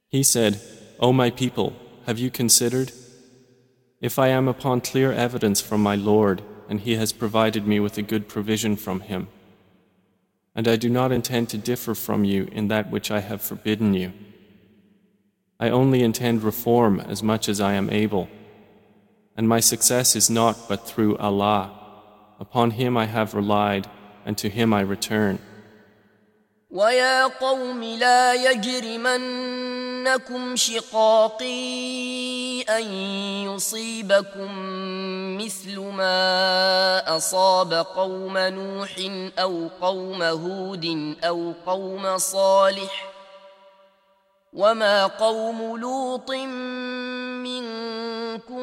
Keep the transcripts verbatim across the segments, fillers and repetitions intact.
He said, O my people, have you considered? If I am upon clear evidence from my Lord, and He has provided me with a good provision from Him, and I do not intend to differ from you in that which I have forbidden you. I only intend reform as much as I am able, and my success is not but through Allah. Upon Him I have relied, and to Him I return. وَيَا قَوْمِ لَا يَجْرِمَنَّكُمْ شِقَاقِي أَن يُصِيبَكُم مِّثْلُ مَا أَصَابَ قَوْمَ نُوحٍ أَوْ قَوْمَ هُودٍ أَوْ قَوْمَ صَالِحٍ وَمَا قَوْمُ لُوطٍ مِّنكُم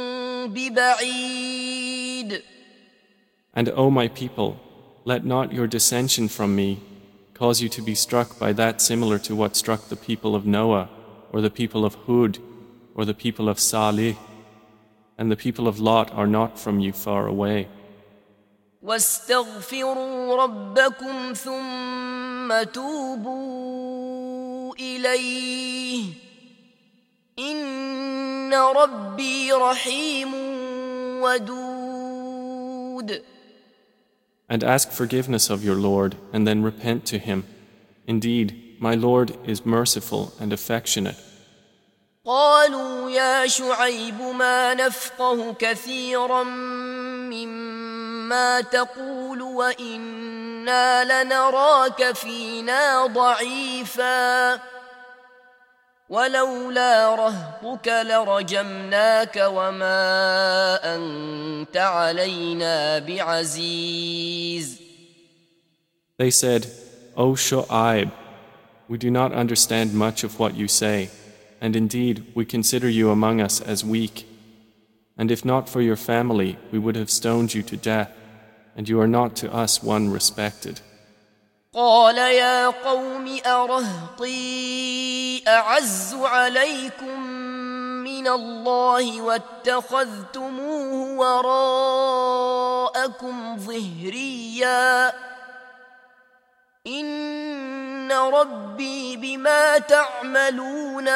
بِبَعِيدٍ. And O my people, let not your dissension from me cause you to be struck by that similar to what struck the people of Noah, or the people of Hud, or the people of Salih, and the people of Lot are not from you far away. وَاسْتَغْفِرُوا رَبَّكُمْ ثُمَّ تُوبُوا إِلَيْهِ إِنَّ رَبِّي رَحِيمٌ وَدُودٌ. And ask forgiveness of your Lord, and then repent to Him. Indeed, my Lord is merciful and affectionate. قالوا يا شعيب ما نفقه كثيرا مما تقول وإنا لنراك فينا ضعيفا ولولا رهطك لرجمناك وما أنت علينا بعزيز. They said, O Shu'aib, we do not understand much of what you say, and indeed we consider you among us as weak. And if not for your family, we would have stoned you to death, and you are not to us one respected. قال يا قوم أرهطي أعز عليكم من الله واتخذتموه وراءكم ظهريا إن ربي بما تعملون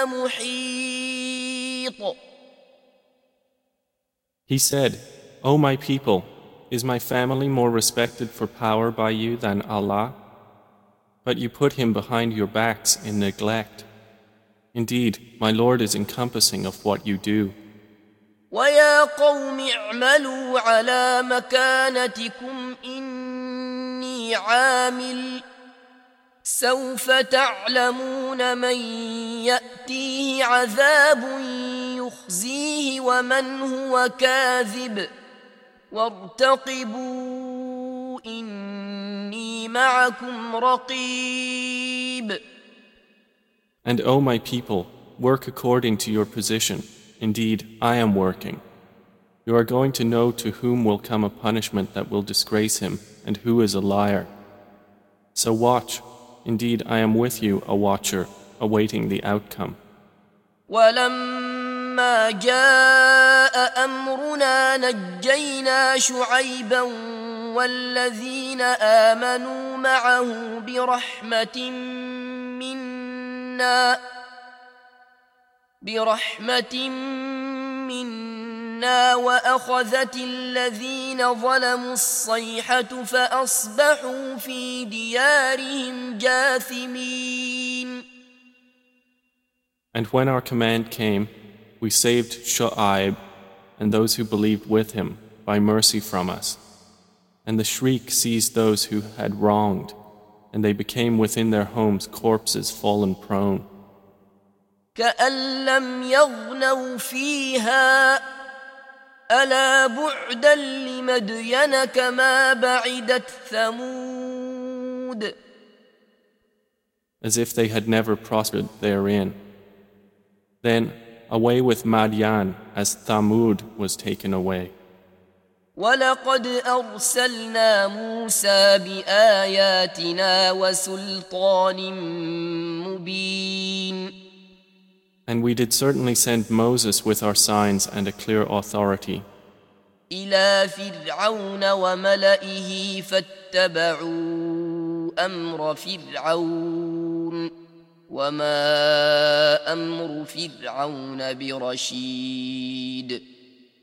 محيط. He said, O my people, is my family more respected for power by you than Allah? But you put him behind your backs in neglect. Indeed, my Lord is encompassing of what you do. وَيَا قَوْمِ اعْمَلُوا عَلَى مَكَانَتِكُمْ إِنِّي عَامِلٌ سَوْفَ تَعْلَمُونَ مَنْ يَأْتِيهِ عَذَابٌ يُخْزِيهِ وَمَنْ هُوَ كَاذِبٌ وَارْتَقِبُوا إِنِّي مَعَكُمْ رَقِيبٌ. And O my people, work according to your position. Indeed, I am working. You are going to know to whom will come a punishment that will disgrace him, and who is a liar. So watch. Indeed, I am with you, a watcher, awaiting the outcome. وَلَمَّا جَاءَ أَمْرُنَا نَجَّيْنَا شُعَيْبًا وَالَّذِينَ آمَنُوا مَعَهُ بِرَحْمَةٍ مِّنَّا برحمة منا وأخذت الذين ظلموا الصيحة فأصبحوا في ديارهم جاثمين. And when our command came, we saved Shu'aib and those who believed with him by mercy from us. And the shriek seized those who had wronged, and they became within their homes corpses fallen prone. كأن لم يغنوا فيها ألا بعدا لمدين كما بعدت ثمود. As if they had never prospered therein. Then away with Madian as Thamud was taken away. ولقد أرسلنا موسى بآياتنا وسلطان مبين. And we did certainly send Moses with our signs and a clear authority. إلى فرعون وملئه فاتبعوا أمر فرعون وما أمر فرعون برشيد